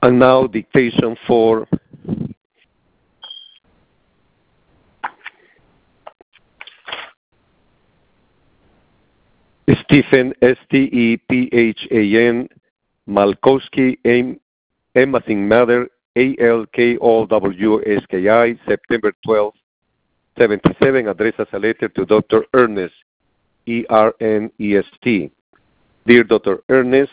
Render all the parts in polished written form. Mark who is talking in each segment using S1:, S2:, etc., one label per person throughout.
S1: And now dictation for Stephen, Stephan, Malkowski, M as in mother, Alkowski, September 12, 77, address as a letter to Dr. Ernest, Ernest. Dear Dr. Ernest,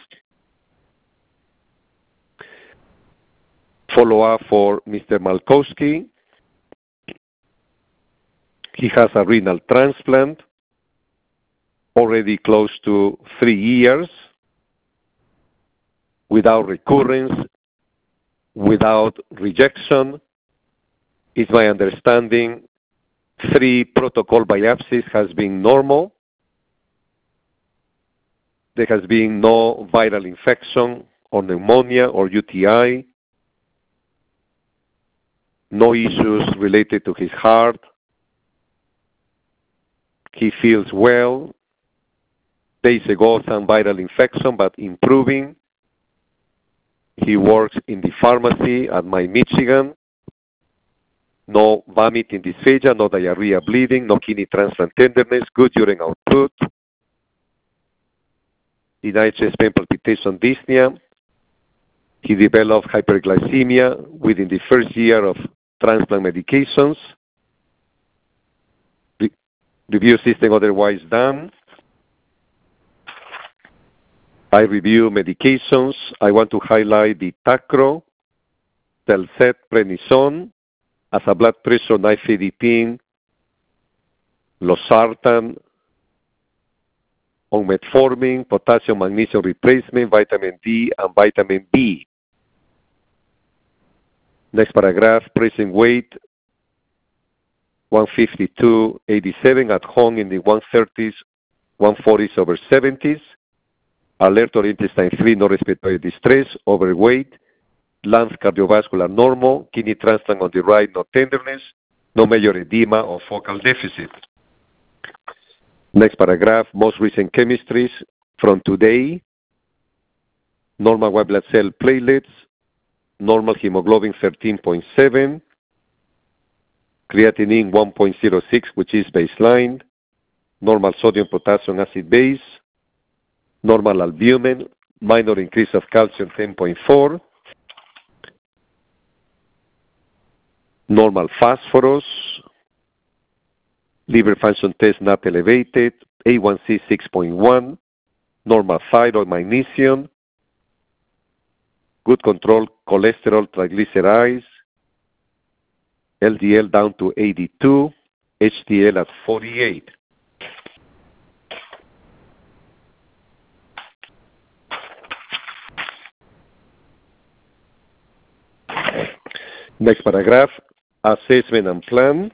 S1: follow-up for Mr. Malkowski. He has a renal transplant, already close to 3 years, without recurrence, without rejection. It's my understanding 3 protocol biopsies has been normal. There has been no viral infection or pneumonia or UTI, no issues related to his heart. He feels well. Days ago, some viral infection, but improving. He works in the pharmacy at my Michigan. No vomiting dysphagia, no diarrhea, bleeding, no kidney transplant tenderness, good urine output. Denied chest pain, palpitation, dyspnea. He developed hyperglycemia within the first year of transplant medications. Review system otherwise done. I review medications. I want to highlight the Tacro, Telcet, Prednisone, as a blood pressure, nifedipine, losartan, on metformin, potassium, magnesium replacement, vitamin D, and vitamin B. Next paragraph, present weight, 152.87, at home in the 130s, 140s over 70s, alert or intestine 3, no respiratory distress, overweight, lungs cardiovascular normal, kidney transplant on the right, no tenderness, no major edema or focal deficit. Next paragraph, most recent chemistries from today, normal white blood cell platelets, normal hemoglobin 13.7, creatinine 1.06, which is baseline, normal sodium potassium acid base, normal albumin, minor increase of calcium 10.4, normal phosphorus, liver function test not elevated, A1C 6.1, normal thyroid, magnesium, good control cholesterol, triglycerides, LDL down to 82, HDL at 48. Next paragraph, assessment and plan.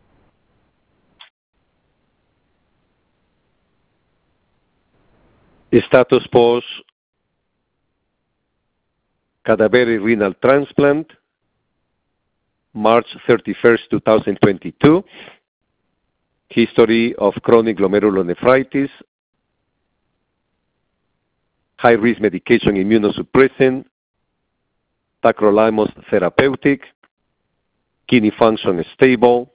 S1: Status post cadaveric renal transplant, March 31st, 2022. History of chronic glomerulonephritis, high-risk medication immunosuppressant, tacrolimus therapeutic, kidney function stable,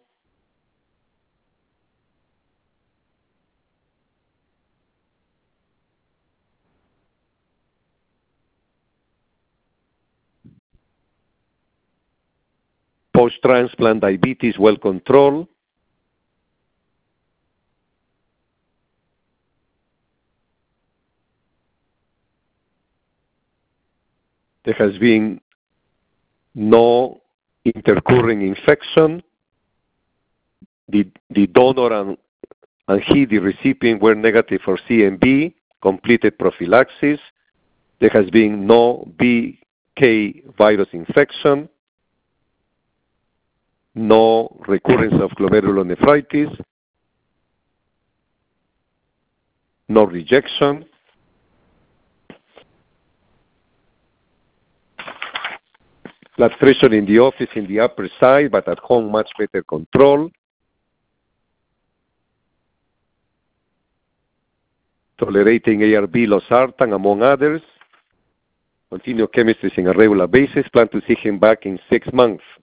S1: post-transplant diabetes well controlled, there has been no intercurring infection, the donor and he, the recipient, were negative for CMV, completed prophylaxis, there has been no BK virus infection, no recurrence of glomerulonephritis, no rejection. Blood pressure in the office in the upper side, but at home much better control. Tolerating ARB, losartan, among others. Continue chemistries on a regular basis. Plan to see him back in 6 months.